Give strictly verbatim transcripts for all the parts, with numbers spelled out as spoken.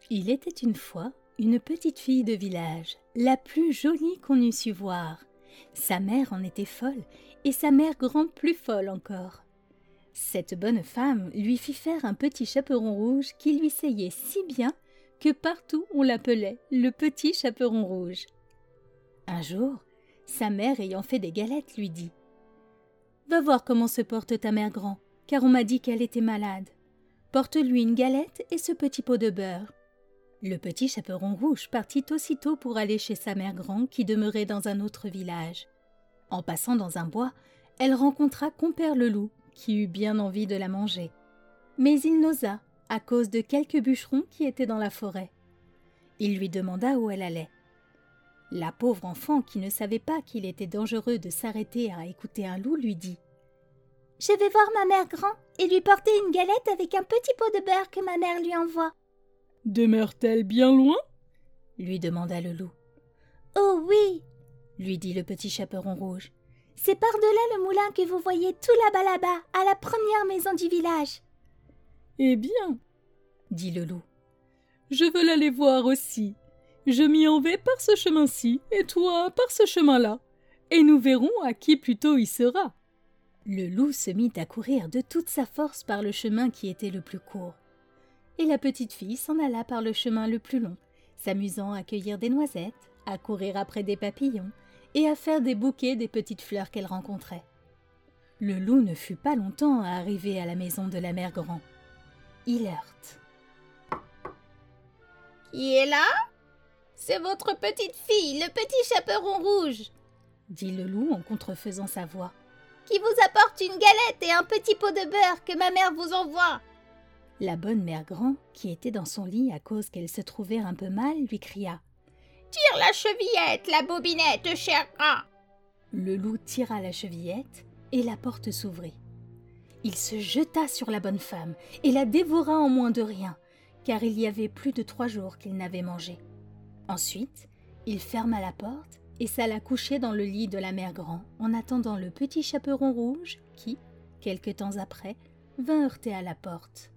Il était une fois une petite fille de village, la plus jolie qu'on eût su voir. Sa mère en était folle, et sa mère grand plus folle encore. Cette bonne femme lui fit faire un petit chaperon rouge qui lui seyait si bien que partout on l'appelait le petit chaperon rouge. Un jour, sa mère ayant fait des galettes lui dit « Va voir comment se porte ta mère grand, car on m'a dit qu'elle était malade. Porte-lui une galette et ce petit pot de beurre. » Le petit chaperon rouge partit aussitôt pour aller chez sa mère grand qui demeurait dans un autre village. En passant dans un bois, elle rencontra compère le loup, qui eut bien envie de la manger. Mais il n'osa, à cause de quelques bûcherons qui étaient dans la forêt. Il lui demanda où elle allait. La pauvre enfant, qui ne savait pas qu'il était dangereux de s'arrêter à écouter un loup, lui dit « Je vais voir ma mère grand et lui porter une galette avec un petit pot de beurre que ma mère lui envoie. » « Demeure-t-elle bien loin ?» lui demanda le loup. « Oh oui !» lui dit le petit chaperon rouge. « C'est par-delà le moulin que vous voyez tout là-bas là-bas, à la première maison du village. »« Eh bien, dit le loup, je veux l'aller voir aussi. Je m'y en vais par ce chemin-ci, et toi par ce chemin-là, et nous verrons à qui plutôt y sera. » Le loup se mit à courir de toute sa force par le chemin qui était le plus court. Et la petite fille s'en alla par le chemin le plus long, s'amusant à cueillir des noisettes, à courir après des papillons et à faire des bouquets des petites fleurs qu'elle rencontrait. Le loup ne fut pas longtemps à arriver à la maison de la mère grand. Il heurte. « Qui est là ? C'est votre petite fille, le petit chaperon rouge, » dit le loup en contrefaisant sa voix. « qui vous apporte une galette et un petit pot de beurre que ma mère vous envoie. » La bonne mère grand, qui était dans son lit à cause qu'elle se trouvait un peu mal, lui cria « Tire la chevillette, la bobinette, cher gras !» Le loup tira la chevillette et la porte s'ouvrit. Il se jeta sur la bonne femme et la dévora en moins de rien, car il y avait plus de trois jours qu'il n'avait mangé. Ensuite, il ferma la porte et s'alla coucher dans le lit de la mère grand en attendant le petit chaperon rouge qui, quelque temps après, vint heurter à la porte.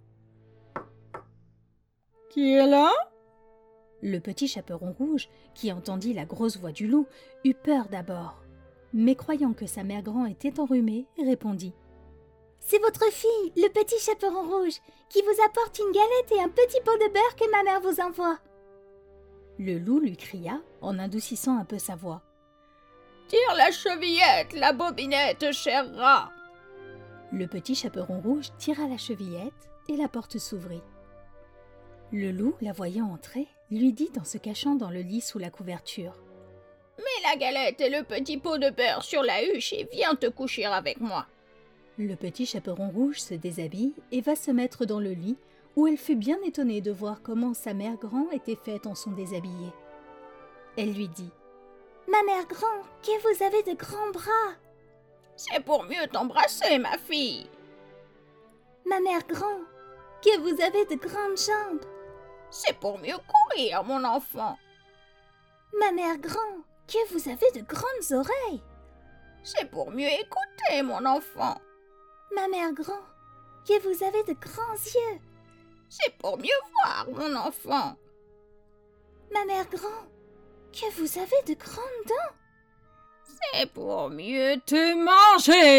« Qui est là ?» Le petit chaperon rouge, qui entendit la grosse voix du loup, eut peur d'abord, mais croyant que sa mère grand était enrhumée, répondit « C'est votre fille, le petit chaperon rouge, qui vous apporte une galette et un petit pot de beurre que ma mère vous envoie. » Le loup lui cria, en adoucissant un peu sa voix. « Tire la chevillette, la bobinette, cher rat !» Le petit chaperon rouge tira la chevillette et la porte s'ouvrit. Le loup, la voyant entrer, lui dit en se cachant dans le lit sous la couverture. « Mets la galette et le petit pot de beurre sur la huche et viens te coucher avec moi. » Le petit chaperon rouge se déshabille et va se mettre dans le lit, où elle fut bien étonnée de voir comment sa mère grand était faite en son déshabillé. Elle lui dit « Ma mère grand, que vous avez de grands bras !»« C'est pour mieux t'embrasser, ma fille. »« Ma mère grand, que vous avez de grandes jambes !»« C'est pour mieux courir, mon enfant. »« Ma mère grand, que vous avez de grandes oreilles !»« C'est pour mieux écouter, mon enfant. »« Ma mère grand, que vous avez de grands yeux !»« C'est pour mieux voir, mon enfant. »« Ma mère grand, que vous avez de grandes dents !»« C'est pour mieux te manger !»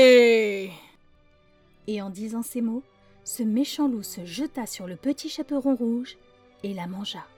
Et en disant ces mots, ce méchant loup se jeta sur le petit chaperon rouge et la mangea.